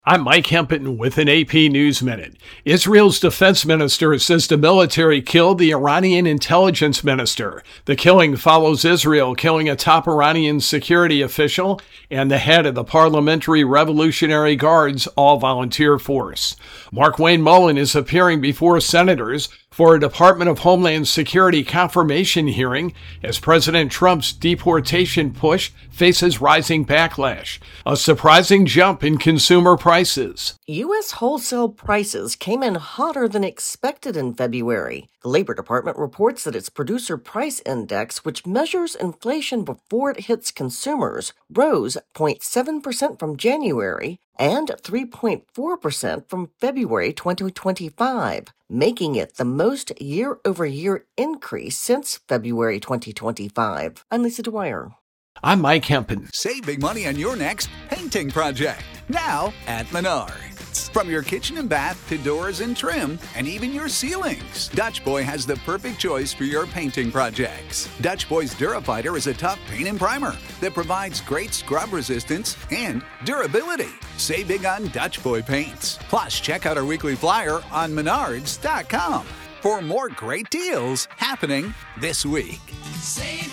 I'm Mike Hempen with an AP News Minute. Israel's defense minister says the military killed the Iranian intelligence minister. The killing follows Israel killing a top Iranian security official and the head of the Parliamentary Revolutionary Guard's all-volunteer force. Markwayne Mullin is appearing before senators for a Department of Homeland Security confirmation hearing as President Trump's deportation push faces rising backlash. A surprising jump in consumer prices. U.S. wholesale prices came in hotter than expected in February. The Labor Department reports that its Producer Price Index, which measures inflation before it hits consumers, rose 0.7% from January and 3.4% from February 2025, making it the most year-over-year increase since February 2025. I'm Lisa Dwyer. I'm Mike Hempen. Save big money on your next painting project, now at Menards. From your kitchen and bath to doors and trim, and even your ceilings, Dutch Boy has the perfect choice for your painting projects. Dutch Boy's DuraFighter is a tough paint and primer that provides great scrub resistance and durability. Save big on Dutch Boy paints. Plus, check out our weekly flyer on Menards.com for more great deals happening this week. Save